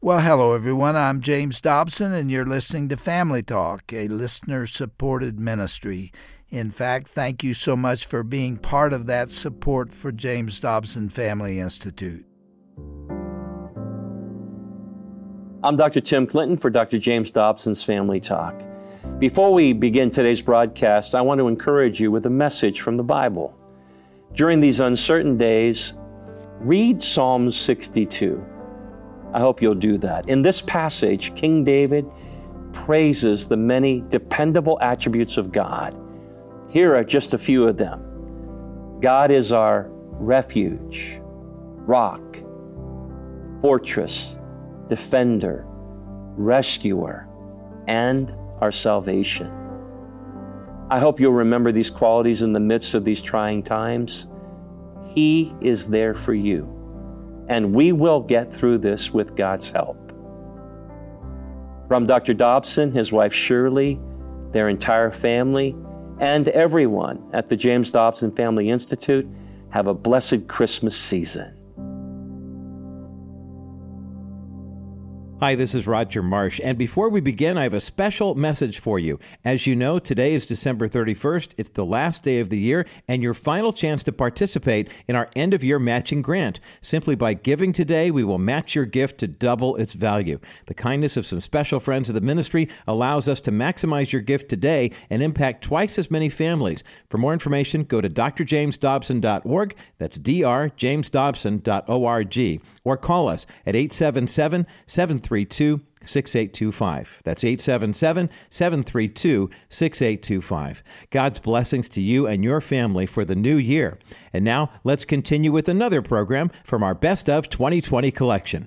Well, hello, everyone. I'm James Dobson, and you're listening to Family Talk, a listener-supported ministry. In fact, thank you so much for being part of that support for James Dobson Family Institute. I'm Dr. Tim Clinton for Dr. James Dobson's Family Talk. Before we begin today's broadcast, I want to encourage you with a message from the Bible. During these uncertain days, read Psalm 62. I hope you'll do that. In this passage, King David praises the many dependable attributes of God. Here are just a few of them. God is our refuge, rock, fortress, defender, rescuer, and our salvation. I hope you'll remember these qualities in the midst of these trying times. He is there for you, and we will get through this with God's help. From Dr. Dobson, his wife Shirley, their entire family, and everyone at the James Dobson Family Institute, have a blessed Christmas season. Hi, this is Roger Marsh, and before we begin, I have a special message for you. As you know, today is December 31st. It's the last day of the year, and your final chance to participate in our end-of-year matching grant. Simply by giving today, we will match your gift to double its value. The kindness of some special friends of the ministry allows us to maximize your gift today and impact twice as many families. For more information, go to drjamesdobson.org. That's drjamesdobson.org. Or call us at 877-732-6825. That's 877-732-6825. God's blessings to you and your family for the new year. And now let's continue with another program from our Best of 2020 collection.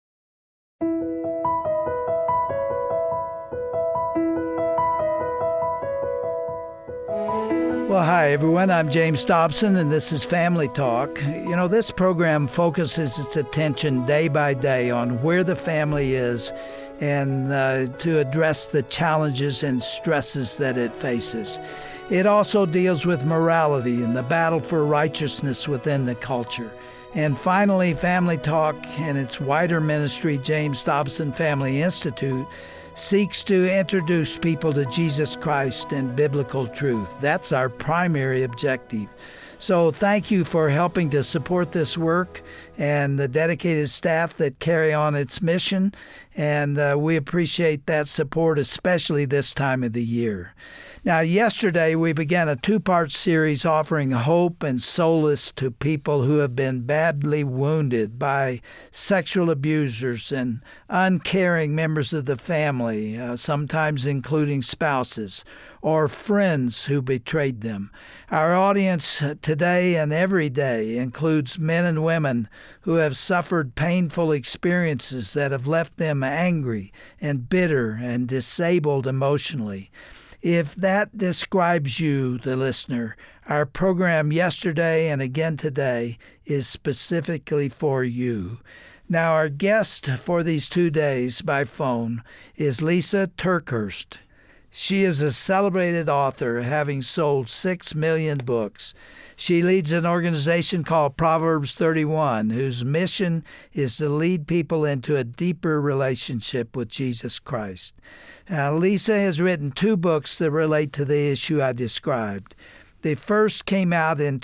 Well, hi, everyone. I'm James Dobson, and this is Family Talk. You know, this program focuses its attention day by day on where the family is and to address the challenges and stresses that it faces. It also deals with morality and the battle for righteousness within the culture. And finally, Family Talk and its wider ministry, James Dobson Family Institute, seeks to introduce people to Jesus Christ and biblical truth. That's our primary objective. So thank you for helping to support this work and the dedicated staff that carry on its mission. And we appreciate that support, especially this time of the year. Now, yesterday we began a two-part series offering hope and solace to people who have been badly wounded by sexual abusers and uncaring members of the family, sometimes including spouses, or friends who betrayed them. Our audience today and every day includes men and women who have suffered painful experiences that have left them angry and bitter and disabled emotionally. If that describes you, the listener, our program yesterday and again today is specifically for you. Now, our guest for these 2 days by phone is Lysa TerKeurst. She is a celebrated author, having sold 6 million books. She leads an organization called Proverbs 31, whose mission is to lead people into a deeper relationship with Jesus Christ. Now, Lysa has written 2 books that relate to the issue I described. The first came out in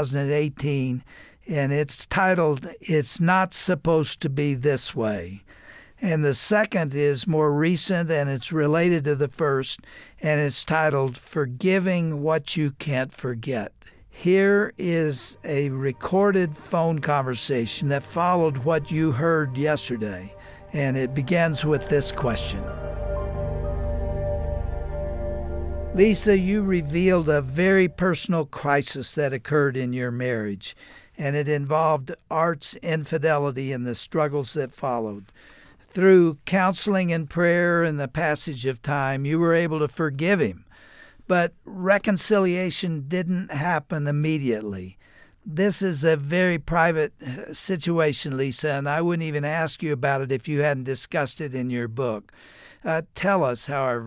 2018, and it's titled, It's Not Supposed to Be This Way. And the second is more recent, and it's related to the first, and it's titled, Forgiving What You Can't Forget. Here is a recorded phone conversation that followed what you heard yesterday, and it begins with this question. Lysa, you revealed a very personal crisis that occurred in your marriage, and it involved Art's infidelity and the struggles that followed. Through counseling and prayer and the passage of time, you were able to forgive him. But reconciliation didn't happen immediately. This is a very private situation, Lysa, and I wouldn't even ask you about it if you hadn't discussed it in your book. Tell us, however,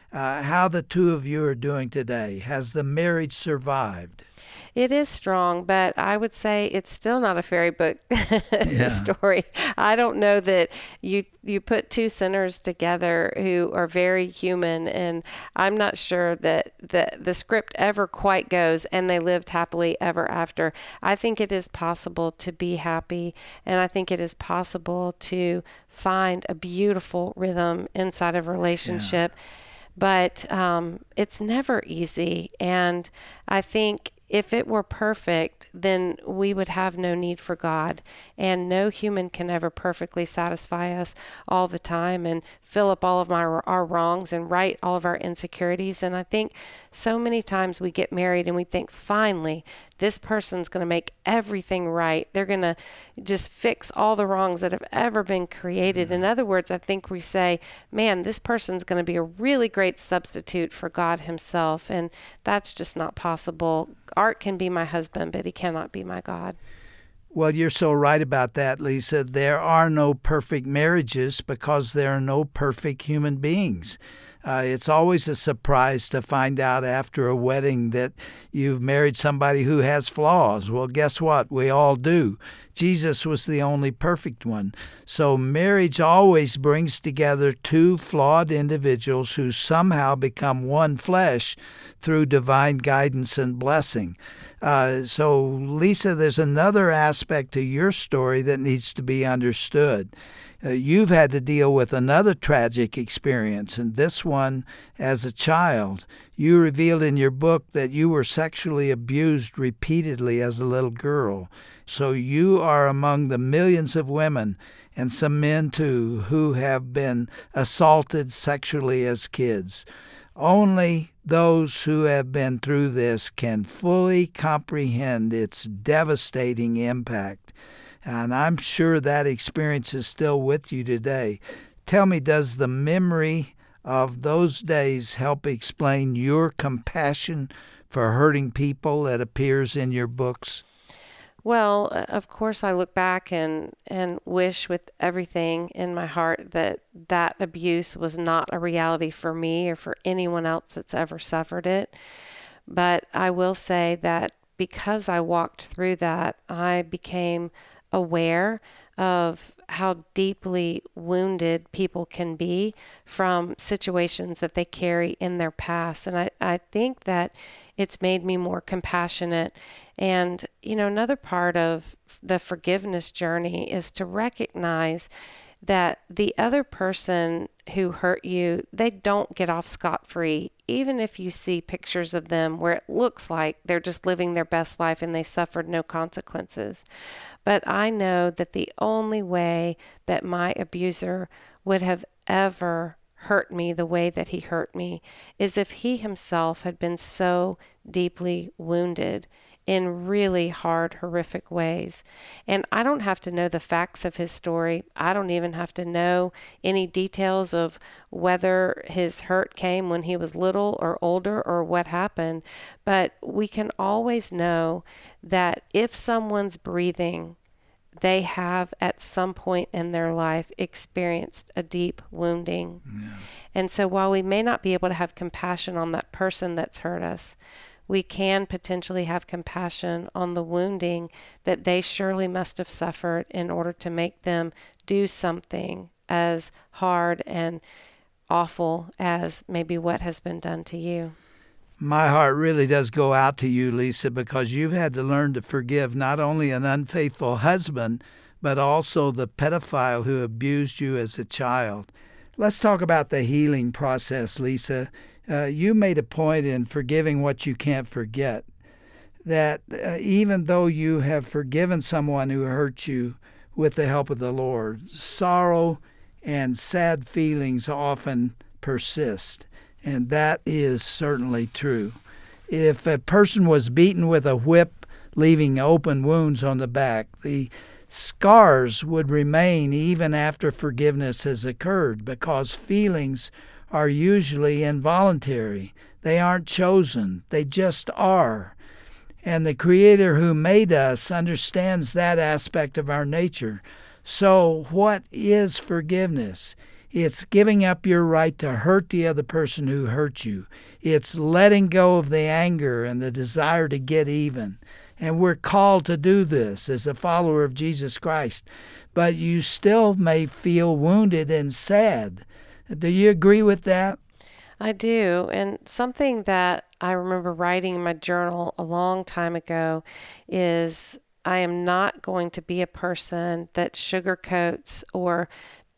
how the two of you are doing today. Has the marriage survived? It is strong, but I would say it's still not a fairy book story. I don't know that you put two sinners together who are very human, and I'm not sure that the script ever quite goes and they lived happily ever after. I think it is possible to be happy, and I think it is possible to find a beautiful rhythm inside of a relationship. But it's never easy, and I think if it were perfect, then we would have no need for God, and no human can ever perfectly satisfy us all the time and fill up all of our wrongs and right all of our insecurities. And I think so many times we get married and we think, finally, this person's going to make everything right. They're going to just fix all the wrongs that have ever been created. In other words, I think we say, man, this person's going to be a really great substitute for God himself. And that's just not possible. Art can be my husband, but he cannot be my God. Well, you're so right about that, Lisa. There are no perfect marriages because there are no perfect human beings. It's always a surprise to find out after a wedding that you've married somebody who has flaws. Well, guess what? We all do. Jesus was the only perfect one. So marriage always brings together two flawed individuals who somehow become one flesh through divine guidance and blessing. So, Lisa, there's another aspect to your story that needs to be understood. You've had to deal with another tragic experience, and this one as a child. You revealed in your book that you were sexually abused repeatedly as a little girl. So you are among the millions of women, and some men too, who have been assaulted sexually as kids. Only those who have been through this can fully comprehend its devastating impact. And I'm sure that experience is still with you today. Tell me, does the memory of those days help explain your compassion for hurting people that appears in your books? Well, of course, I look back and wish with everything in my heart that that abuse was not a reality for me or for anyone else that's ever suffered it. But I will say that because I walked through that, I became aware of how deeply wounded people can be from situations that they carry in their past. And I think that it's made me more compassionate. And, another part of the forgiveness journey is to recognize that the other person who hurt you, they don't get off scot-free, even if you see pictures of them where it looks like they're just living their best life and they suffered no consequences. But I know that the only way that my abuser would have ever hurt me the way that he hurt me is if he himself had been so deeply wounded in really hard, horrific ways. And I don't have to know the facts of his story. I don't even have to know any details of whether his hurt came when he was little or older or what happened. But we can always know that if someone's breathing, they have at some point in their life experienced a deep wounding. Yeah. And so while we may not be able to have compassion on that person that's hurt us, we can potentially have compassion on the wounding that they surely must have suffered in order to make them do something as hard and awful as maybe what has been done to you. My heart really does go out to you, Lisa, because you've had to learn to forgive not only an unfaithful husband, but also the pedophile who abused you as a child. Let's talk about the healing process, Lisa. You made a point in forgiving what you can't forget, that even though you have forgiven someone who hurt you with the help of the Lord, sorrow and sad feelings often persist. And that is certainly true. If a person was beaten with a whip, leaving open wounds on the back, the scars would remain even after forgiveness has occurred, because feelings are usually involuntary. They aren't chosen. They just are. And the Creator who made us understands that aspect of our nature. So what is forgiveness? It's giving up your right to hurt the other person who hurt you. It's letting go of the anger and the desire to get even. And we're called to do this as a follower of Jesus Christ. But you still may feel wounded and sad. Do you agree with that? I do. And something that I remember writing in my journal a long time ago is I am not going to be a person that sugarcoats or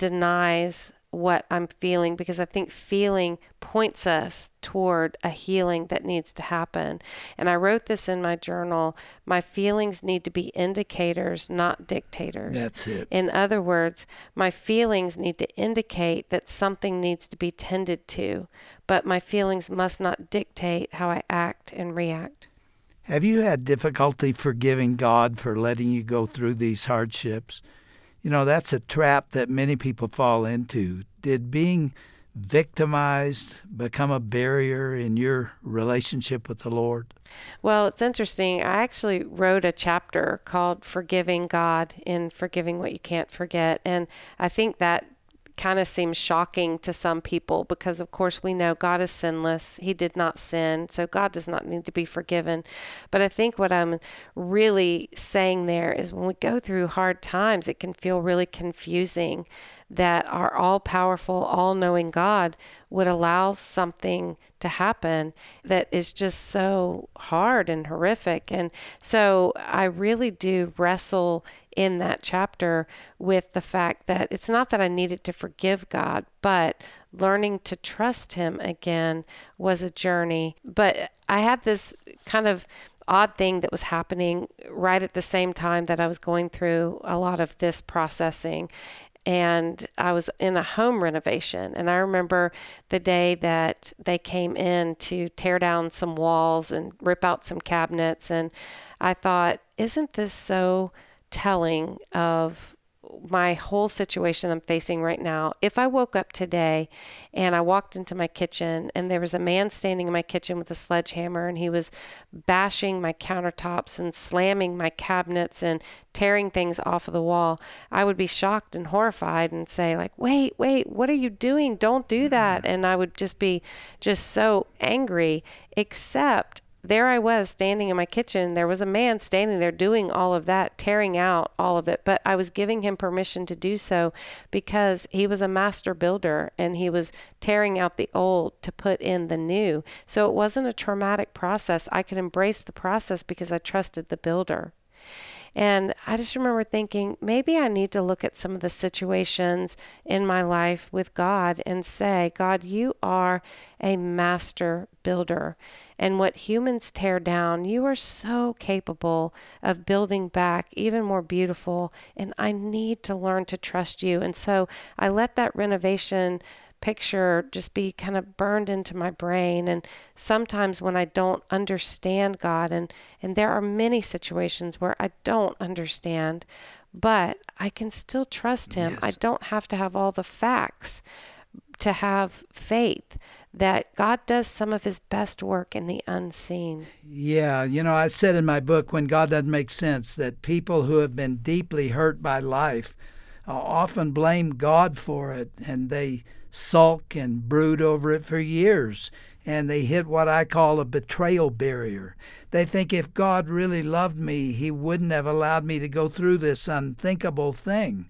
denies what I'm feeling, because I think feeling points us toward a healing that needs to happen. And I wrote this in my journal: my feelings need to be indicators, not dictators. That's it. In other words, my feelings need to indicate that something needs to be tended to, but my feelings must not dictate how I act and react. Have you had difficulty forgiving God for letting you go through these hardships? You know, that's a trap that many people fall into. Did being victimized become a barrier in your relationship with the Lord? Well, it's interesting. I actually wrote a chapter called Forgiving God in Forgiving What You Can't Forget. And I think that kind of seems shocking to some people because, of course, we know God is sinless. He did not sin, so God does not need to be forgiven. But I think what I'm really saying there is when we go through hard times, it can feel really confusing that our all-powerful, all-knowing God would allow something to happen that is just so hard and horrific. And so I really do wrestle in that chapter with the fact that it's not that I needed to forgive God, but learning to trust Him again was a journey. But I had this kind of odd thing that was happening right at the same time that I was going through a lot of this processing. And I was in a home renovation. And I remember the day that they came in to tear down some walls and rip out some cabinets. And I thought, isn't this so telling of my whole situation I'm facing right now? If I woke up today and I walked into my kitchen and there was a man standing in my kitchen with a sledgehammer and he was bashing my countertops and slamming my cabinets and tearing things off of the wall, I would be shocked and horrified and say, like, wait, what are you doing? Don't do that. And I would just be so angry, except there I was standing in my kitchen. There was a man standing there doing all of that, tearing out all of it. But I was giving him permission to do so because he was a master builder and he was tearing out the old to put in the new. So it wasn't a traumatic process. I could embrace the process because I trusted the builder. And I just remember thinking, maybe I need to look at some of the situations in my life with God and say, God, you are a master builder. And what humans tear down, you are so capable of building back even more beautiful. And I need to learn to trust you. And so I let that renovation picture just be kind of burned into my brain. And sometimes when I don't understand God, and there are many situations where I don't understand, but I can still trust Him. Yes. I don't have to have all the facts to have faith that God does some of His best work in the unseen. Yeah, you know, I said in my book, When God Doesn't Make Sense, that people who have been deeply hurt by life often blame God for it, and they sulk and brood over it for years, and they hit what I call a betrayal barrier. They think if God really loved me, He wouldn't have allowed me to go through this unthinkable thing.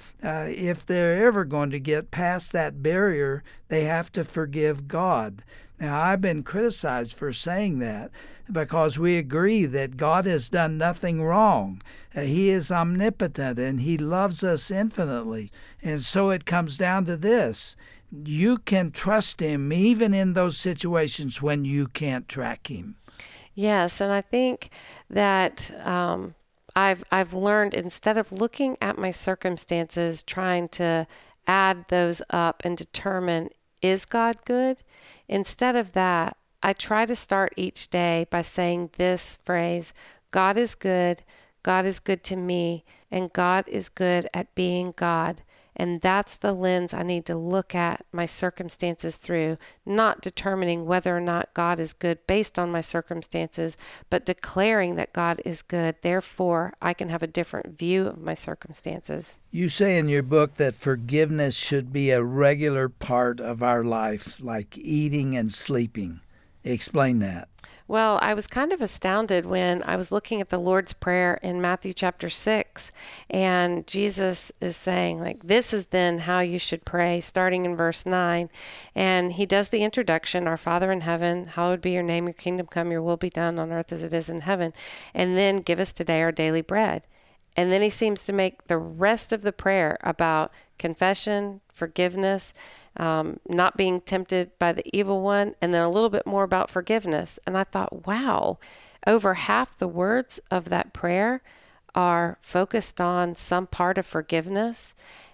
If they're ever going to get past that barrier, they have to forgive God. Now, I've been criticized for saying that because we agree that God has done nothing wrong. He is omnipotent and He loves us infinitely. And so it comes down to this. You can trust Him even in those situations when you can't track Him. Yes, and I think that I've learned, instead of looking at my circumstances, trying to add those up and determine, is God good? Instead of that, I try to start each day by saying this phrase: God is good to me, and God is good at being God. And that's the lens I need to look at my circumstances through, not determining whether or not God is good based on my circumstances, but declaring that God is good. Therefore, I can have a different view of my circumstances. You say in your book that forgiveness should be a regular part of our life, like eating and sleeping. Explain that. Well, I was kind of astounded when I was looking at the Lord's Prayer in Matthew chapter 6, and Jesus is saying, like, this is then how you should pray, starting in verse 9. And he does the introduction, Our Father in heaven, hallowed be your name, your kingdom come, your will be done on earth as it is in heaven. And then give us today our daily bread. And then he seems to make the rest of the prayer about confession, forgiveness, not being tempted by the evil one, and then a little bit more about forgiveness. And I thought, wow, over half the words of that prayer are focused on some part of forgiveness,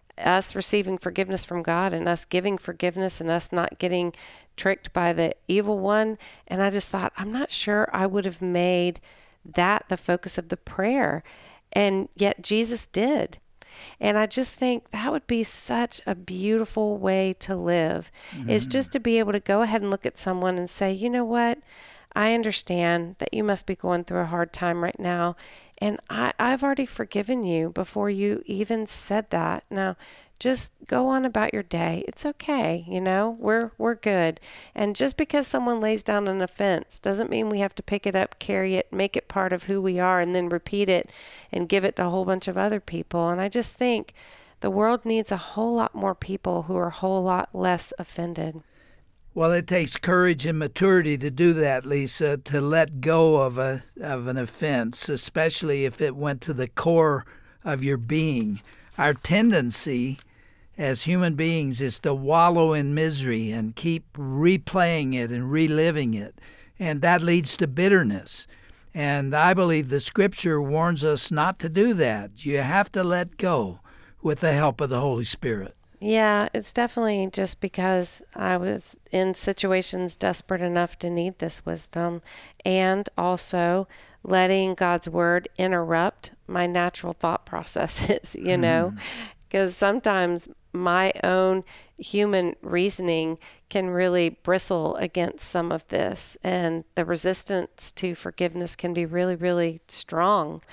us receiving forgiveness from God and us giving forgiveness and us not getting tricked by the evil one. And I just thought, I'm not sure I would have made that the focus of the prayer. And yet Jesus did. And I just think that would be such a beautiful way to live, is just to be able to go ahead and look at someone and say, you know what? I understand that you must be going through a hard time right now. And I've already forgiven you before you even said that. Now, just go on about your day. It's okay. You know, we're good. And just because someone lays down an offense doesn't mean we have to pick it up, carry it, make it part of who we are, and then repeat it and give it to a whole bunch of other people. And I just think the world needs a whole lot more people who are a whole lot less offended. Well, it takes courage and maturity to do that, Lisa, to let go of an offense, especially if it went to the core of your being. Our tendency as human beings is to wallow in misery and keep replaying it and reliving it, and that leads to bitterness. And I believe the Scripture warns us not to do that. You have to let go with the help of the Holy Spirit. Yeah, it's definitely just because I was in situations desperate enough to need this wisdom, and also letting God's word interrupt my natural thought processes, you know, because sometimes my own human reasoning can really bristle against some of this, and the resistance to forgiveness can be really, really strong.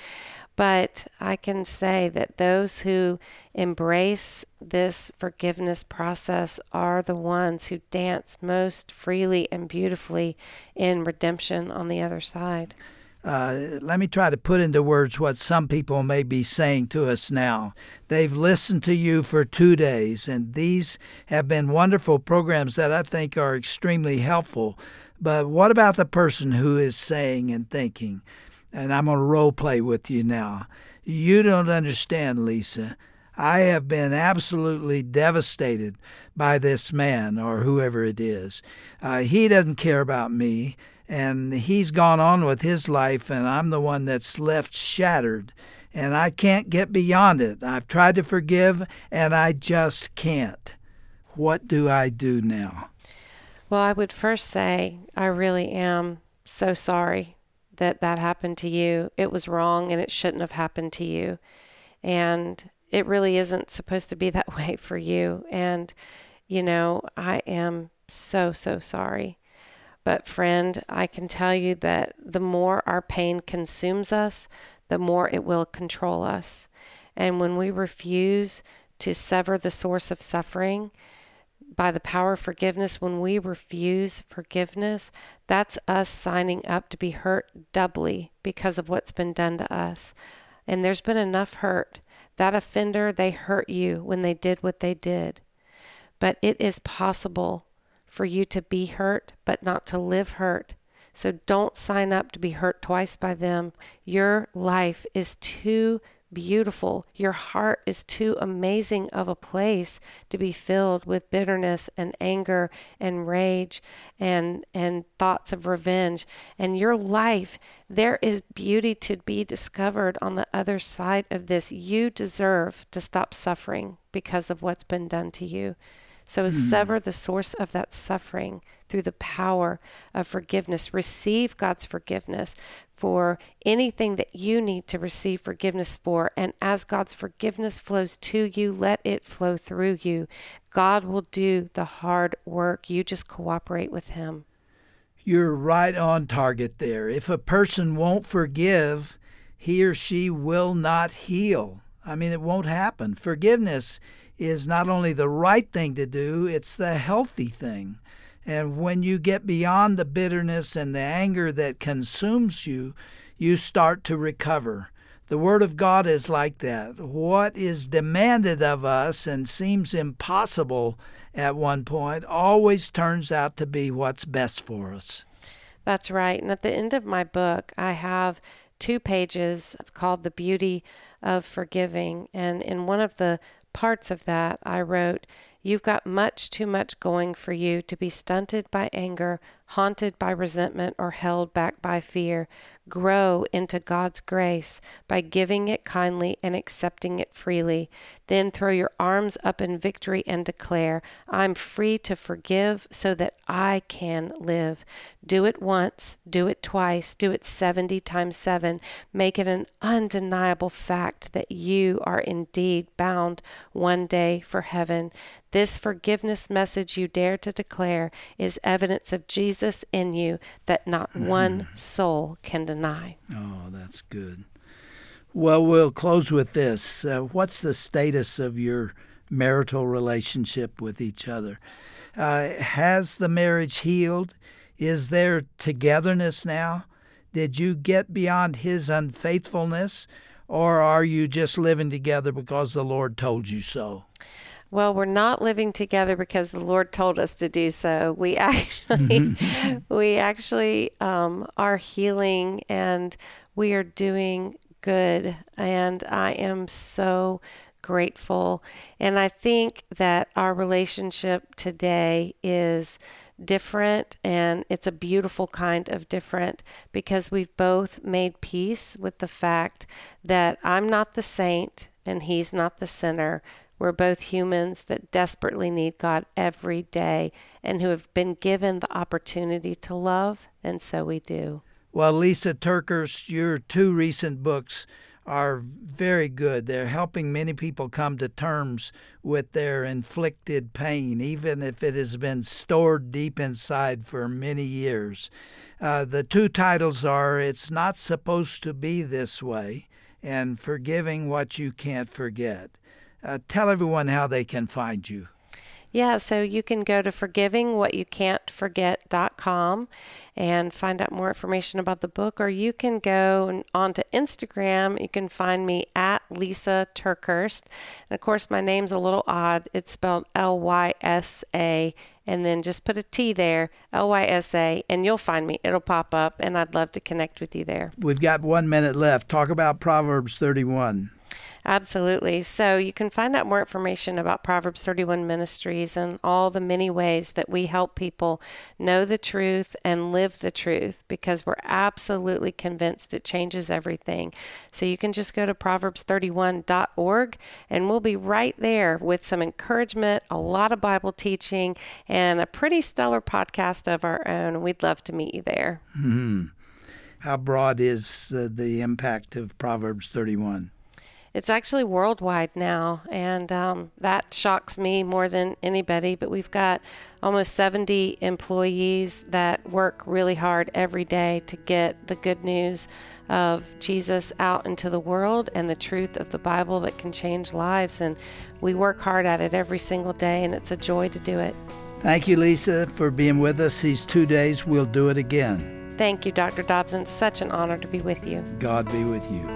But I can say that those who embrace this forgiveness process are the ones who dance most freely and beautifully in redemption on the other side. Let me try to put into words what some people may be saying to us now. They've listened to you for 2 days, and these have been wonderful programs that I think are extremely helpful. But what about the person who is saying and thinking, and I'm going to role play with you now, you don't understand, Lisa. I have been absolutely devastated by this man or whoever it is. He doesn't care about me, and he's gone on with his life, and I'm the one that's left shattered, and I can't get beyond it. I've tried to forgive, and I just can't. What do I do now? Well, I would first say I really am so sorry that happened to you. It was wrong, and it shouldn't have happened to you. And it really isn't supposed to be that way for you. And, you know, I am so, so sorry. But friend, I can tell you that the more our pain consumes us, the more it will control us. And when we refuse to sever the source of suffering by the power of forgiveness, when we refuse forgiveness, that's us signing up to be hurt doubly because of what's been done to us. And there's been enough hurt. That offender, they hurt you when they did what they did. But it is possible for you to be hurt, but not to live hurt. So don't sign up to be hurt twice by them. Your life is too beautiful. Your heart is too amazing of a place to be filled with bitterness and anger and rage and thoughts of revenge. And your life, there is beauty to be discovered on the other side of this. You deserve to stop suffering because of what's been done to you. So sever the source of that suffering through the power of forgiveness. Receive God's forgiveness. for anything that you need to receive forgiveness for. And as God's forgiveness flows to you, let it flow through you. God will do the hard work. You just cooperate with Him. You're right on target there. If a person won't forgive, he or she will not heal. I mean, it won't happen. Forgiveness is not only the right thing to do, it's the healthy thing. And when you get beyond the bitterness and the anger that consumes you, you start to recover. The Word of God is like that. What is demanded of us and seems impossible at one point always turns out to be what's best for us. That's right. And at the end of my book, I have 2 pages. It's called The Beauty of Forgiving. And in one of the parts of that, I wrote, "You've got much too much going for you to be stunted by anger, haunted by resentment, or held back by fear. Grow into God's grace by giving it kindly and accepting it freely. Then throw your arms up in victory and declare, 'I'm free to forgive so that I can live.' Do it once, do it twice, do it 70 times 7. Make it an undeniable fact that you are indeed bound one day for heaven. This forgiveness message you dare to declare is evidence of Jesus in you that not one soul can deny." Oh, that's good. Well, we'll close with this. What's the status of your marital relationship with each other? Has the marriage healed? Is there togetherness now? Did you get beyond his unfaithfulness, or are you just living together because the Lord told you so? Well, we're not living together because the Lord told us to do so. We actually are healing, and we are doing good. And I am so grateful. And I think that our relationship today is different, and it's a beautiful kind of different because we've both made peace with the fact that I'm not the saint and he's not the sinner. We're both humans that desperately need God every day and who have been given the opportunity to love, and so we do. Well, Lysa TerKeurst, your 2 recent books are very good. They're helping many people come to terms with their inflicted pain, even if it has been stored deep inside for many years. The 2 titles are It's Not Supposed to Be This Way and Forgiving What You Can't Forget. Tell everyone how they can find you. Yeah, so you can go to forgivingwhatyoucan'tforget.com and find out more information about the book, or you can go onto Instagram. You can find me at Lysa TerKeurst. And of course, my name's a little odd. It's spelled Lysa, and then just put a T there, Lysa, and you'll find me. It'll pop up, and I'd love to connect with you there. We've got 1 minute left. Talk about Proverbs 31. Absolutely. So you can find out more information about Proverbs 31 Ministries and all the many ways that we help people know the truth and live the truth, because we're absolutely convinced it changes everything. So you can just go to proverbs31.org, and we'll be right there with some encouragement, a lot of Bible teaching, and a pretty stellar podcast of our own. We'd love to meet you there. Mm-hmm. How broad is the impact of Proverbs 31? It's actually worldwide now, and that shocks me more than anybody, but we've got almost 70 employees that work really hard every day to get the good news of Jesus out into the world and the truth of the Bible that can change lives, and we work hard at it every single day, and it's a joy to do it. Thank you, Lysa, for being with us these 2 days. We'll do it again. Thank you, Dr. Dobson. Such an honor to be with you. God be with you.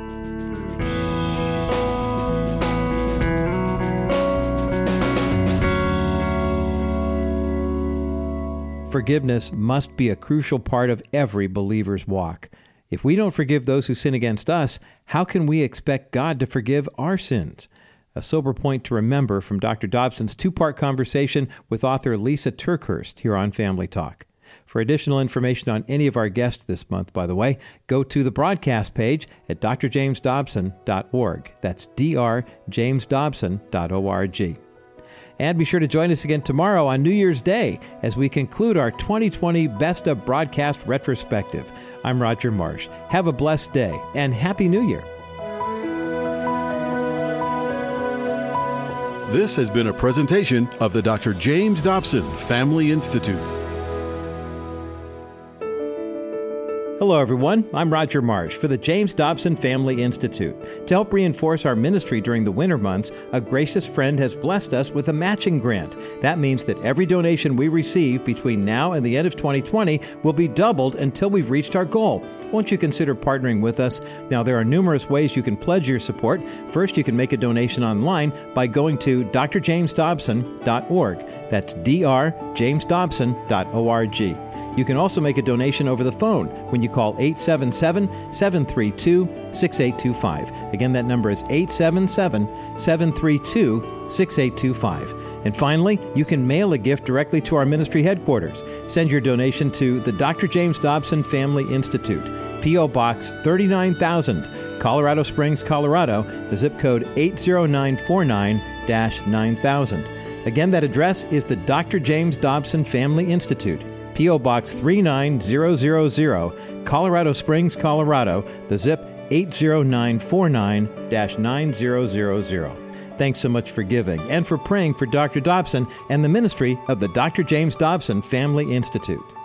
Forgiveness must be a crucial part of every believer's walk. If we don't forgive those who sin against us, how can we expect God to forgive our sins? A sober point to remember from Dr. Dobson's 2-part conversation with author Lysa TerKeurst here on Family Talk. For additional information on any of our guests this month, by the way, go to the broadcast page at drjamesdobson.org. That's drjamesdobson.org. And be sure to join us again tomorrow on New Year's Day as we conclude our 2020 Best of Broadcast Retrospective. I'm Roger Marsh. Have a blessed day and Happy New Year. This has been a presentation of the Dr. James Dobson Family Institute. Hello, everyone. I'm Roger Marsh for the James Dobson Family Institute. To help reinforce our ministry during the winter months, a gracious friend has blessed us with a matching grant. That means that every donation we receive between now and the end of 2020 will be doubled until we've reached our goal. Won't you consider partnering with us? Now, there are numerous ways you can pledge your support. First, you can make a donation online by going to drjamesdobson.org. That's drjamesdobson.org. You can also make a donation over the phone when you call 877-732-6825. Again, that number is 877-732-6825. And finally, you can mail a gift directly to our ministry headquarters. Send your donation to the Dr. James Dobson Family Institute, P.O. Box 39,000, Colorado Springs, Colorado, the zip code 80949-9000. Again, that address is the Dr. James Dobson Family Institute, P.O. Box 39000, Colorado Springs, Colorado, the zip 80949-9000. Thanks so much for giving and for praying for Dr. Dobson and the ministry of the Dr. James Dobson Family Institute.